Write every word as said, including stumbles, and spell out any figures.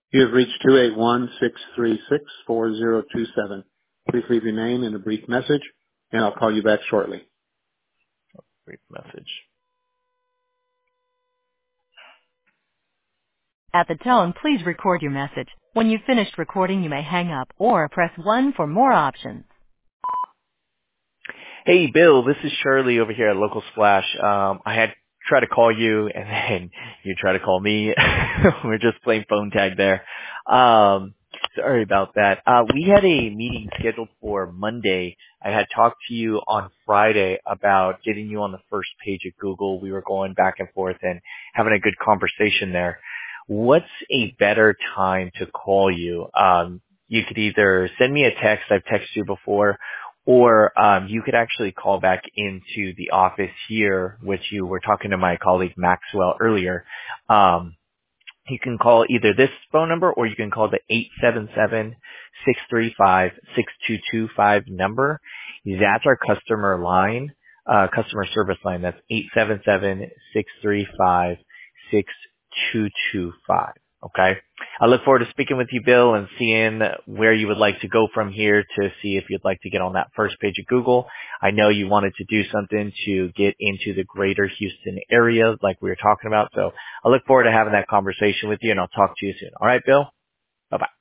You have reached two eight one, six three six, four zero two seven. Please leave your name and a brief message, and I'll call you back shortly. Brief message. At the tone, please record your message. When you've finished recording, you may hang up or press one for more options. Hey, Bill, this is Charlie over here at Local Splash. Um, I had tried to call you, and then you tried to call me. We're just playing phone tag there. Um, sorry about that. Uh, we had a meeting scheduled for Monday. I had talked to you on Friday about getting you on the first page of Google. We were going back and forth and having a good conversation there. What's a better time to call you? Um, you could either send me a text. I've texted you before. Or um, you could actually call back into the office here, which you were talking to my colleague Maxwell earlier. Um, you can call either this phone number or you can call the eight seven seven, six three five, six two two five number. That's our customer line, uh, customer service line. That's eight seven seven, six three five, six two two five. Okay. I look forward to speaking with you, Bill, and seeing where you would like to go from here to see if you'd like to get on that first page of Google. I know you wanted to do something to get into the greater Houston area like we were talking about. So I look forward to having that conversation with you, and I'll talk to you soon. All right, Bill? Bye-bye.